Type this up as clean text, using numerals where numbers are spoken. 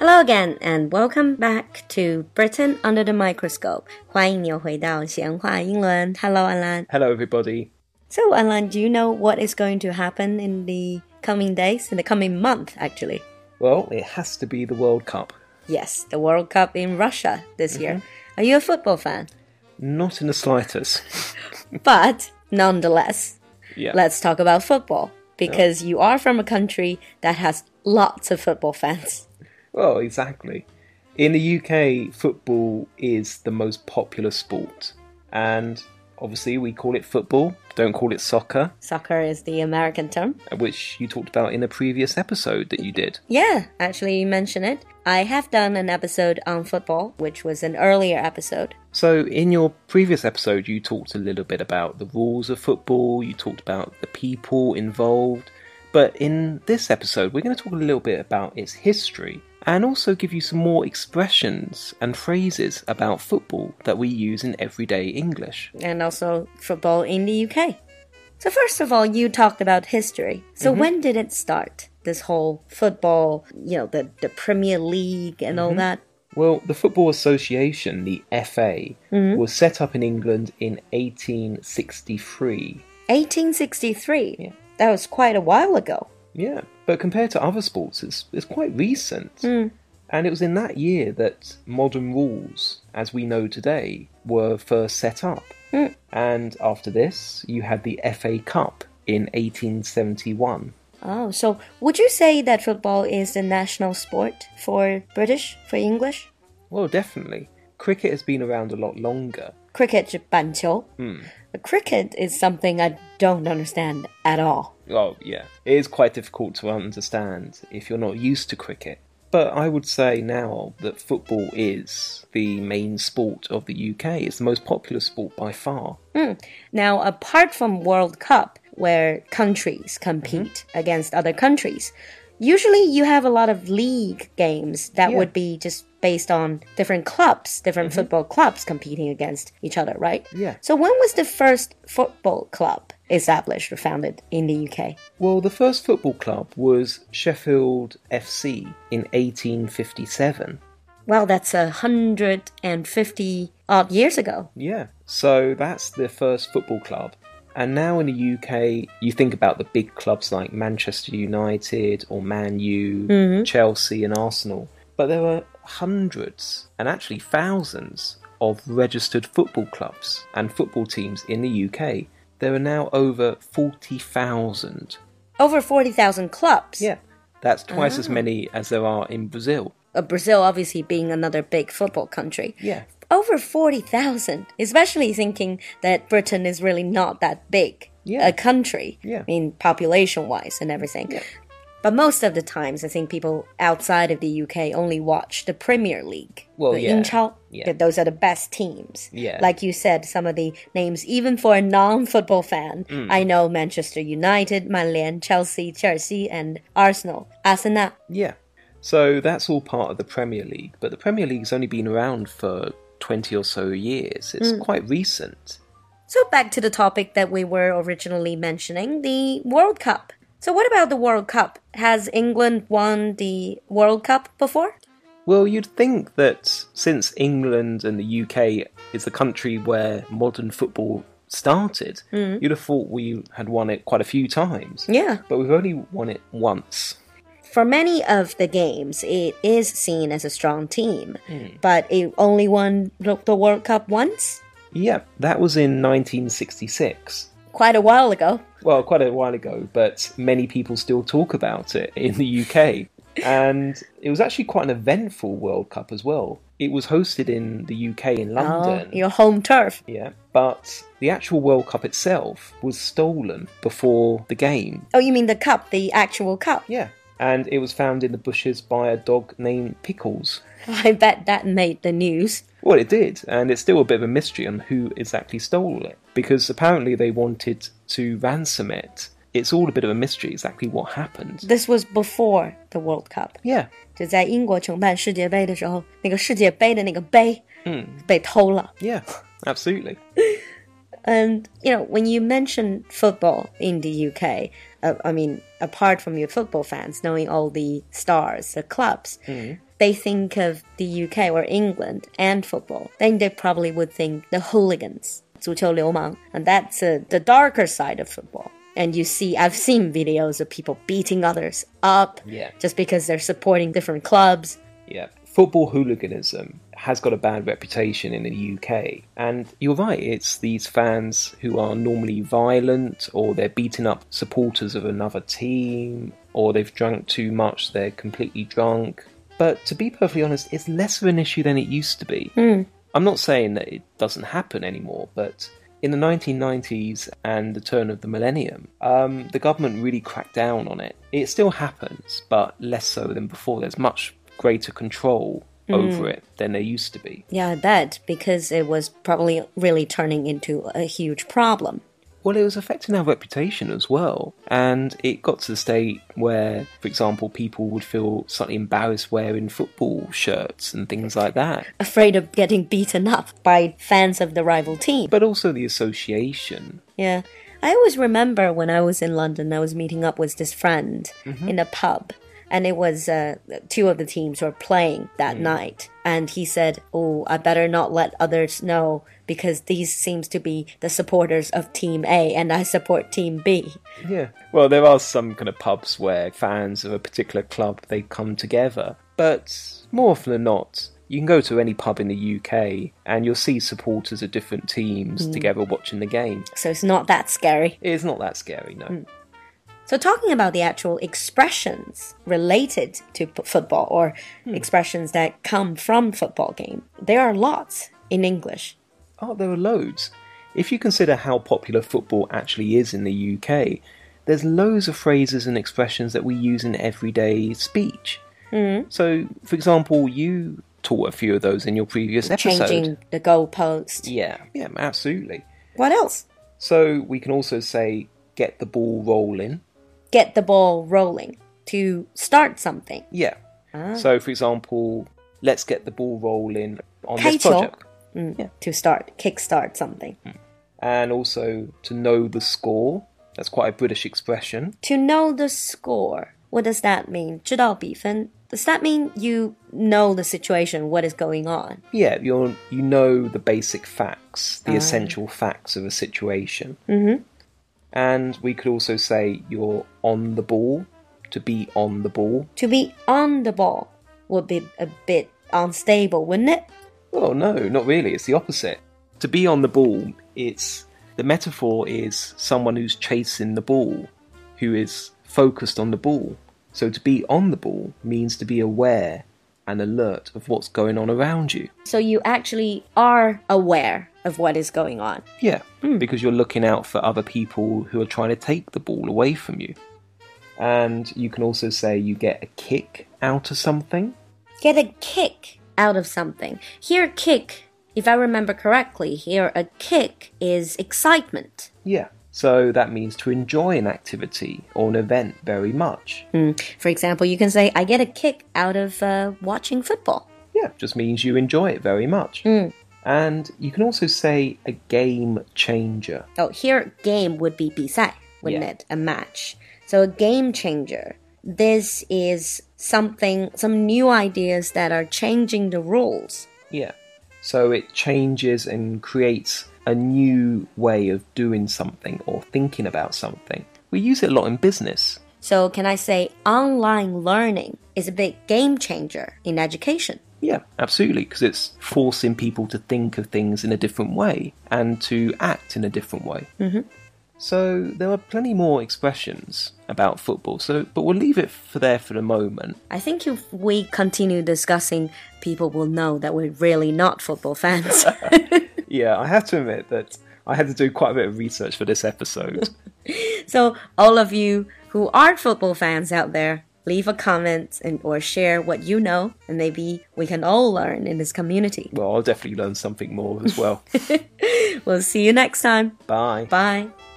Hello again, and welcome back to Britain Under the Microscope. 欢迎你又回到闲话英伦. Hello, Alan. Hello, everybody. So, Alan, do you know what is going to happen in the coming days, in the coming month, actually? Well, it has to be the World Cup. Yes, the World Cup in Russia this year. Are you a football fan? Not in the slightest. But, nonetheless, Yeah. let's talk about football. Because you are from a country that has lots of football fans. Well, exactly. In the UK, football is the most popular sport. And obviously we call it football, don't call it soccer. Soccer is the American term. Which you talked about in a previous episode that you did. Yeah, actually you mentioned it. I have done an episode on football, which was an earlier episode. So in your previous episode, you talked a little bit about the rules of football, you talked about the people involved. But in this episode, we're going to talk a little bit about its history and also give you some more expressions and phrases about football that we use in everyday English. And also football in the UK. So first of all, you talked about history. So when did it start? This whole football, the Premier League and all that? Well, the Football Association, the FA, was set up in England in 1863. 1863? Yeah. That was quite a while ago. Yeah, but compared to other sports, it's quite recent. And it was in that year that modern rules, as we know today, were first set up. And after this, you had the FA Cup in 1871. Oh, so would you say that football is the national sport for British, for English? Well, definitely. Cricket has been around a lot longer. Cricket 是板球. But cricket is something I don't understand at all. Oh, yeah. It is quite difficult to understand if you're not used to cricket. But I would say now that football is the main sport of the UK. It's the most popular sport by far. Now, apart from World Cup, where countries compete against other countries, usually you have a lot of league games that would be just based on different clubs, different football clubs competing against each other, right? Yeah. So when was the first football club established or founded in the UK? Well, the first football club was Sheffield FC in 1857. Well, that's 150 odd years ago. Yeah. So that's the first football club. And now in the UK, you think about the big clubs like Manchester United or Man U, Chelsea and Arsenal. But there are hundreds and actually thousands of registered football clubs and football teams in the UK. There are now over 40,000. Over 40,000 clubs? Yeah, that's twice as many as there are in Brazil. Brazil obviously being another big football country. Yeah. Over 40,000, especially thinking that Britain is really not that big a country. Yeah. I mean, population-wise and everything. Yeah. But most of the times, I think people outside of the UK only watch the Premier League. Well, the yeah. 英超. Yeah. Those are the best teams. Yeah. Like you said, some of the names, even for a non-football fan, I know Manchester United, Man Lian, Chelsea, and Arsenal. Arsenal. Yeah. So that's all part of the Premier League. But the Premier League's only been around for 20 or so years. It's quite recent. So back to the topic that we were originally mentioning, the World Cup. So what about the World Cup? Has England won the World Cup before? Well, you'd think that since England and the UK is the country where modern football started, you'd have thought we had won it quite a few times. Yeah. But we've only won it once. For many of the games, it is seen as a strong team. But it only won the World Cup once? Yeah, that was in 1966. Quite a while ago. Well, quite a while ago, but many people still talk about it in the UK. And it was actually quite an eventful World Cup as well. It was hosted in the UK in London. Oh, your home turf. Yeah, but the actual World Cup itself was stolen before the game. Oh, you mean the cup, the actual cup? Yeah, and it was found in the bushes by a dog named Pickles. I bet that made the news. Well, it did, and it's still a bit of a mystery on who exactly stole it, because apparently they wanted to ransom it. It's all a bit of a mystery exactly what happened. This was before the World Cup. Yeah. 就在英国承办世界杯的时候，那个世界杯的那个杯被偷了。 Yeah, absolutely. And, when you mention football in the UK, I mean, apart from your football fans, knowing all the stars, the clubs, they think of the UK or England and football, then they probably would think the hooligans, 足球流氓, and that's the darker side of football. And I've seen videos of people beating others up just because they're supporting different clubs. Yeah. Football hooliganism has got a bad reputation in the UK. And you're right, it's these fans who are normally violent, or they're beating up supporters of another team, or they've drunk too much, they're completely drunk. But to be perfectly honest, it's less of an issue than it used to be. I'm not saying that it doesn't happen anymore, but in the 1990s and the turn of the millennium, the government really cracked down on it. It still happens, but less so than before. There's much greater control over it than there used to be. Yeah, I bet, because it was probably really turning into a huge problem. Well, it was affecting our reputation as well. And it got to the state where, for example, people would feel slightly embarrassed wearing football shirts and things like that. Afraid of getting beaten up by fans of the rival team. But also the association. Yeah. I always remember when I was in London, I was meeting up with this friend in a pub. And it was two of the teams were playing that night. And he said, oh, I better not let others know because these seems to be the supporters of Team A and I support Team B. Yeah. Well, there are some kind of pubs where fans of a particular club, they come together. But more often than not, you can go to any pub in the UK and you'll see supporters of different teams together watching the game. So it's not that scary. It's not that scary, no. So talking about the actual expressions related to football or expressions that come from football game, there are lots in English. Oh, there are loads. If you consider how popular football actually is in the UK, there's loads of phrases and expressions that we use in everyday speech. So, for example, you taught a few of those in your previous episode. Changing the goalpost. Yeah, absolutely. What else? So we can also say, get the ball rolling. Get the ball rolling, to start something. Yeah. So, for example, let's get the ball rolling on this project. To start, kickstart something. And also, to know the score. That's quite a British expression. To know the score. What does that mean? 知道比分. Does that mean you know the situation, what is going on? Yeah, you know the basic facts, the essential facts of a situation. And we could also say you're on the ball, to be on the ball. To be on the ball would be a bit unstable, wouldn't it? Well, no, not really. It's the opposite. To be on the ball, the metaphor is someone who's chasing the ball, who is focused on the ball. So to be on the ball means to be aware and alert of what's going on around you. So you actually are aware of what is going on. Yeah, because you're looking out for other people who are trying to take the ball away from you. And you can also say you get a kick out of something. Get a kick out of something. Here, kick, if I remember correctly, here a kick is excitement. Yeah, so that means to enjoy an activity or an event very much. For example, you can say, I get a kick out of watching football. Yeah, just means you enjoy it very much. And you can also say a game changer. Oh, here game would be 比赛, wouldn't it? A match. So a game changer. This is some new ideas that are changing the rules. Yeah. So it changes and creates a new way of doing something or thinking about something. We use it a lot in business. So can I say online learning is a big game changer in education? Yeah, absolutely, because it's forcing people to think of things in a different way and to act in a different way. So there are plenty more expressions about football, but we'll leave it for the moment. I think if we continue discussing, people will know that we're really not football fans. Yeah, I have to admit that I had to do quite a bit of research for this episode. So all of you who aren't football fans out there, leave a comment or share what you know, and maybe we can all learn in this community. Well, I'll definitely learn something more as well. We'll see you next time. Bye. Bye.